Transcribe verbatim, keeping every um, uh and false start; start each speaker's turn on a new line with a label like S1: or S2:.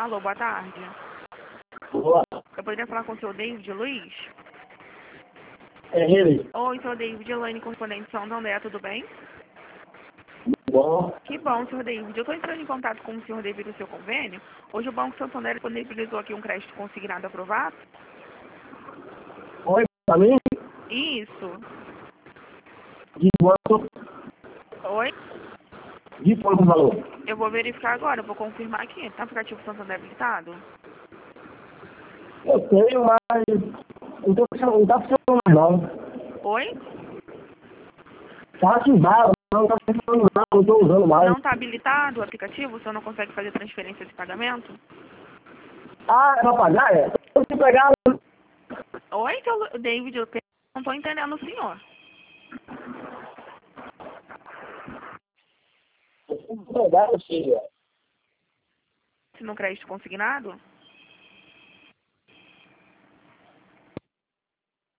S1: Alô, boa tarde.
S2: Boa.
S1: Eu poderia falar com o senhor David Luiz?
S2: É ele.
S1: Oi, senhor David, Elaine, correspondente de São André, tudo bem?
S2: Bom.
S1: Que bom, senhor David. Eu estou entrando em contato com o senhor devido ao seu convênio. Hoje o Banco Santander disponibilizou aqui um crédito consignado aprovado.
S2: Oi, pra mim?
S1: Isso.
S2: De quanto?
S1: Oi?
S2: De quanto valor?
S1: Eu vou verificar agora, eu vou confirmar aqui. Tá aplicativo Santander habilitado?
S2: Eu tenho, mas não tô funcionando, não tá funcionando mais não.
S1: Oi?
S2: Tá ativado, não tá funcionando não, não tô usando mais.
S1: Não está habilitado o aplicativo? O senhor não consegue fazer transferência de pagamento?
S2: Ah, é pra pagar? É? Eu tenho que pegar.
S1: Oi, seu David, eu não estou entendendo o senhor.
S2: Eu tenho que pegar, filha.
S1: Se no crédito consignado?